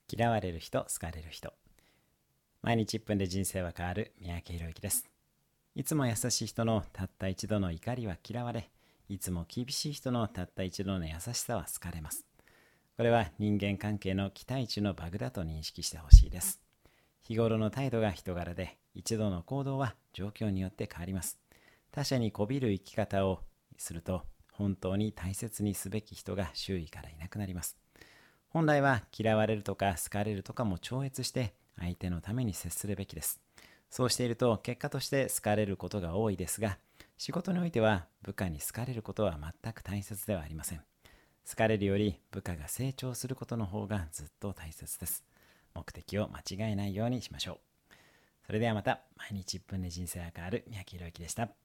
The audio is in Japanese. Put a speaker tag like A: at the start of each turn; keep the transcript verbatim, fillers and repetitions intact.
A: 嫌われる人、好かれる人。毎日いっぷんで人生は変わる三宅宏之です。いつも優しい人のたった一度の怒りは嫌われ、いつも厳しい人のたった一度の優しさは好かれます。これは人間関係の期待値のバグだと認識してほしいです。日頃の態度が人柄で、一度の行動は状況によって変わります。他者に媚びる生き方をすると、本当に大切にすべき人が周囲からいなくなります。本来は嫌われるとか好かれるとかも超越して相手のために接するべきです。そうしていると結果として好かれることが多いですが、仕事においては部下に好かれることは全く大切ではありません。好かれるより部下が成長することの方がずっと大切です。目的を間違えないようにしましょう。それではまた。毎日いっぷんで人生が変わる三宅宏之でした。